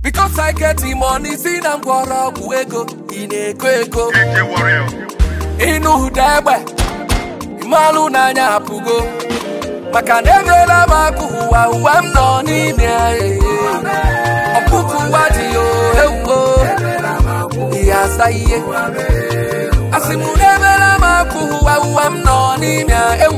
Because I get the money, see them go ego, in a ego. Inu debe, Imalu Nanya Pugo, Makanevela Makuwa, I'm not in there. Opuku Wadio, yes, I am. Asimunevela Makuwa, I'm not in there.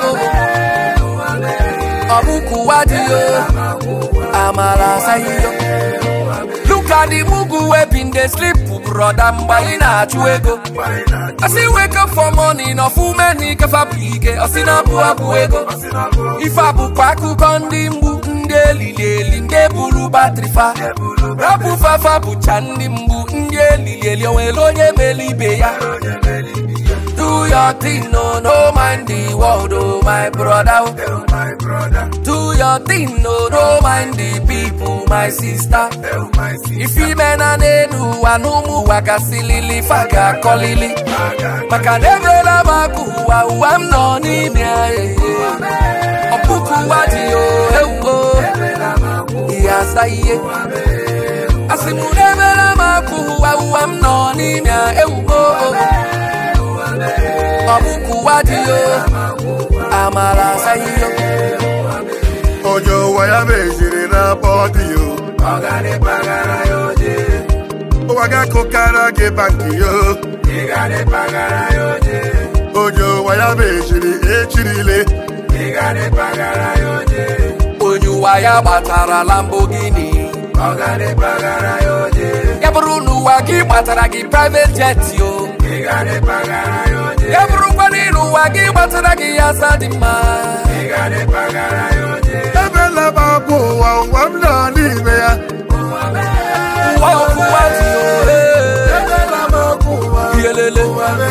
Opuku Wadio, Amala Sayo. Look at the mugu webbing they sleep, brother. Mbalina chuego. I see wake up for morning, no full many kafabike. I see na buego. If I bupaku kondimbu, ndeli nde bulu batrifa. Rapu fafa buchandimbu, ndeli welo melibeya. Do your thing, no mind the world, oh my brother. Do your thing, no mind the people, my sister. If you men and enu anumu wakasilili faga kolili, makanevela makuwa I'm not in here. Opuku wadio yes I am. Asimunevela makuwa I'm not in here. Opuku wadio amala sayo. Ojo waya mejiri na body yo. Ogane pagara yoje. Owaga kokara ke banki yo. Igane pagara yoje. Ojo waya mejiri echirile. Igane pagara yoje. Oju waya batara Lamborghini. Ogane pagara yoje. Yabrunu wagi batara ki private jet yo. Igane pagara yoje. Yabru kwaniru wagi batara ki asadima. Igane pagara yoje. Ebela babu wa wamna ni meya. Waku wadio. Ebela babu wa Yelele.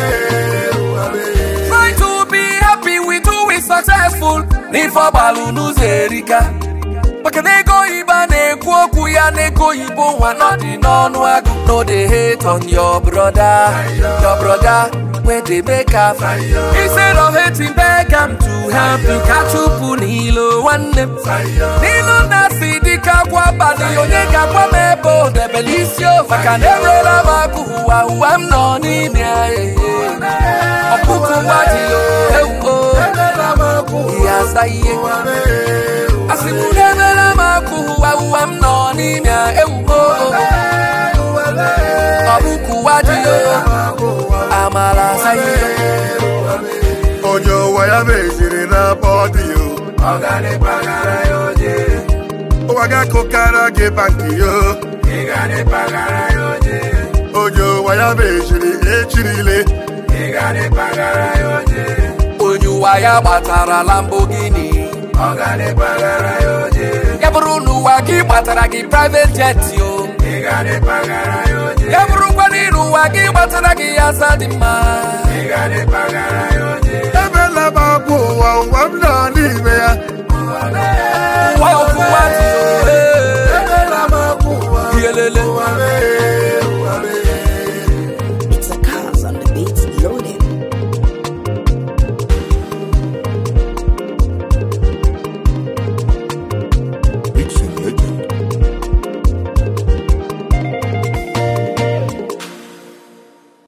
Try to be happy with who is successful. Ni for balunu zerika. Maka nego iba nekwo kuya nego ibo wanodi nonu agu. No they hate on your brother. Your brother where they make up. Instead of hating Beckham to help you catch up Nilo one name. Nilo nasi dika kwa bali onyeka kwa mebo de belisio. Maka nevela makuwa I'm not in here. Opuku wadio yes I am. Asimunevela makuwa I'm not in here. Opuku wadio amala sayo. Ojo waya mejiri na body yo. Ogane pagara yoje. Owaga kokara ke banki yo. Igane pagara yoje. Ojo waya mejiri echirile. Igane pagara yoje. Oju waya batara Lamborghini. Ogane pagara yoje. Yabrunu wagi batara ki private jet yo. Igane pagara yoje. Yabru kwaniru wagi batara ki asadima. Igane pagara yoje. Ebela babu wa